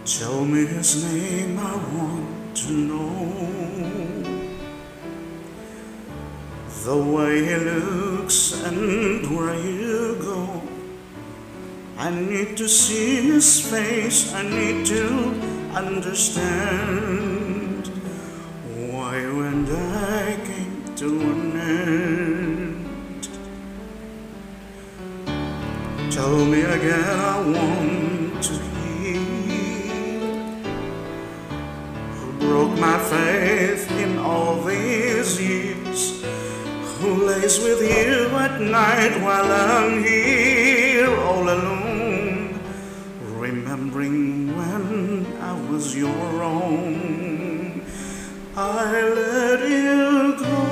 Tell me his name, I want to know. The way he looks and where you go. I need to see his face, I need to understand why when I came to an end. Tell me again, I want to hear who broke my faith in all these years, who lays with you at night while I'm here all alone, remembering when I was your own. I let you go,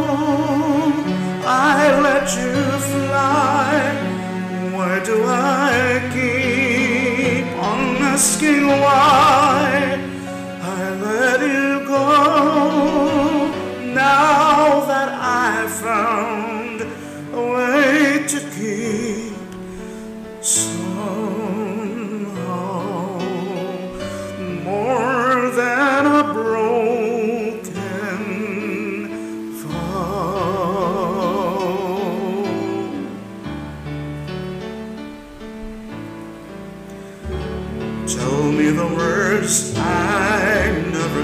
I let you fly. Why do I keep on asking why? I let you go now that I found a way to keep somehow more than a broken vow. Tell me the words I never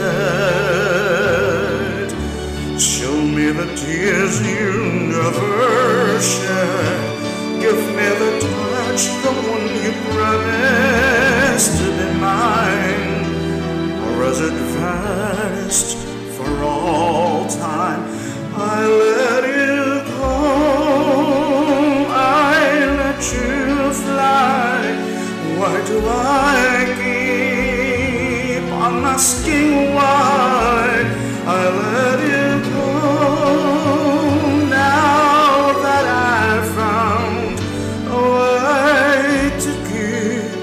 said. Show me the tears you never shed. Give me the touch, the one you promised to be mine. Or as it vanished for all time, I let you go, I let you fly. Why do I keep on asking why? I let you go now that I found a way to keep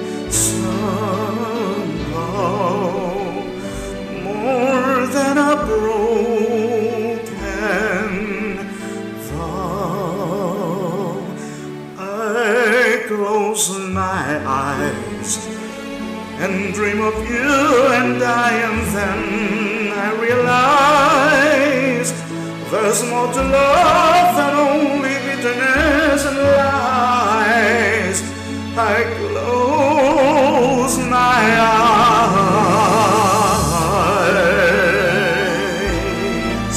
somehow more than a broken vow. I close my eyes and dream of you and and then I realize there's more to love than only bitterness and lies. I close my eyes.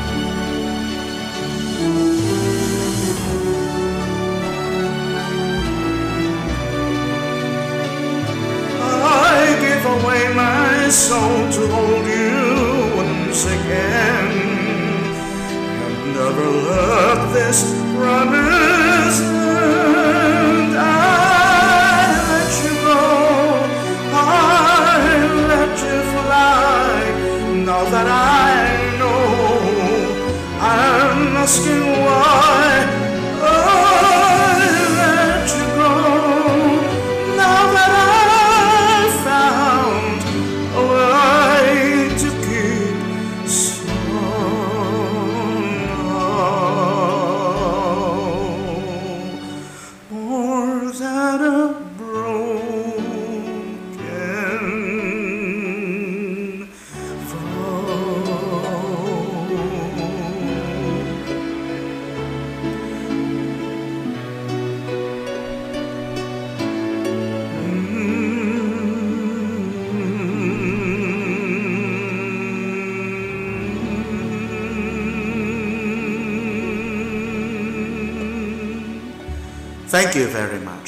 I give away my soul to hold you once again, and never let this promise end. I let you go, I let you fly. Now that I know, I'm asking why. I let you go, now that I found a way to keep somehow more than a broken vow. Thank you very much.